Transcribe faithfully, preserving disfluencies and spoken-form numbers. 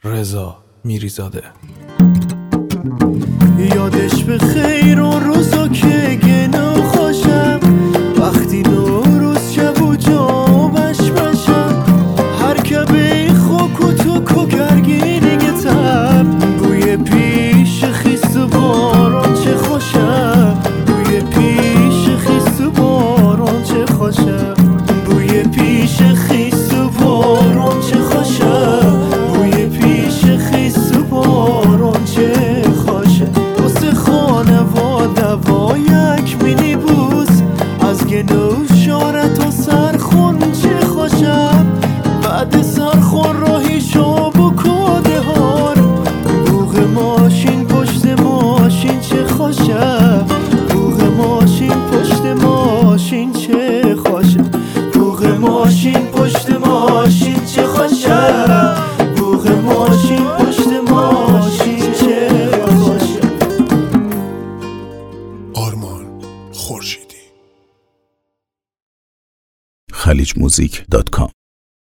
رضا میریزاده. یادش به خیر و روزا که گنو خوشم، وقتی نوروز شب و جامش بشم، هر که به خوک و تو کوکرگینی تب، بوی پیش خیست و باران چه خوشم، بوی پیش خیست و باران چه خوشم، بوی پیش خیست و باران چه خوشم، بوی پیش خیست و باران چه خوشم. واسه خانواده و یک مینی بوس، از گنو شارت و سرخون چه خوشم، بعد سرخون راهی شاب و کاده هار، بوغ ماشین پشت ماشین چه خوشم، بوغ ماشین پشت ماشین چه خوشم، بوغ ماشین پشت ماشین چه خوشم، بوغ ماشین پشت ماشین چه خوشم. آرمان خورشیدی. خلیج موزیک دات کام